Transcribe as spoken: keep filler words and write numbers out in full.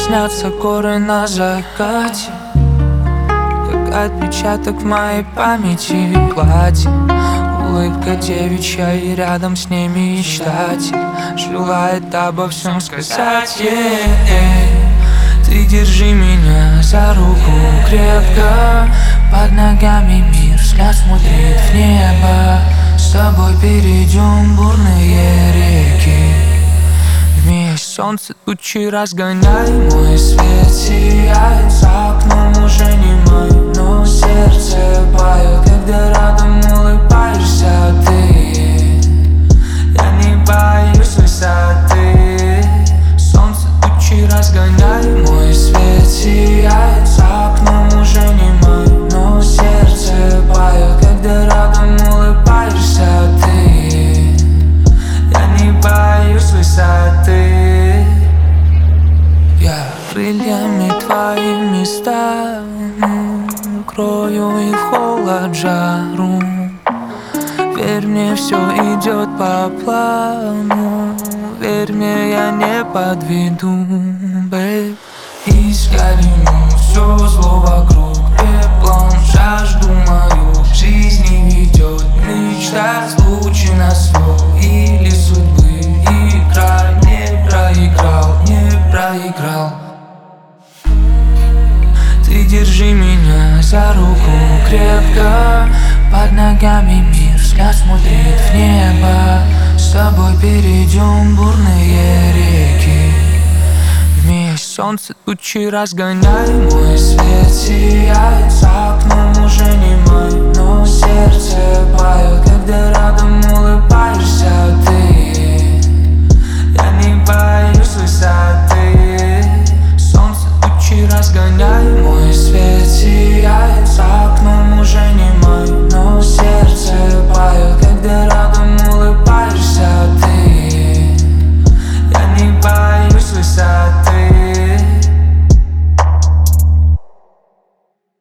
снятся горы на закате, как отпечаток в моей памяти платье. Улыбка девичья, и рядом с ней мечтатель желает обо всем сказать. Yeah. Ты держи меня за руку крепко, под ногами мир, взгляд смотрит в небо. С тобой перейдем бурные реки, вместе солнце тучи разгоняй. Мой свет сияет за окном, уже не мой, но сердце поет, когда рядом улыбаешься ты. Я не боюсь высоты, солнце тучи разгоняй. Мой свет сияет за окном, уже не мой, но сердце поет, когда рядом улыбаешься ты. Я не боюсь высоты. Я крыльями твоими стану, укрою их холод, жару. Верь мне, все идет по плану, верь мне, я не подведу, бэйб. И сгорим, все зло вокруг пеплом, жажду мою к жизни ведет мечта. Случай нас свел или судьбы игра, не проиграл, не проиграл. Ты держи меня за руку крепко, под ногами мир, взгляд смотрит в небо. С тобой перейдем бурные реки, вместе солнце тучи разгоняй. Мой свет сияет за окном, уже не мой, но сердце поет, когда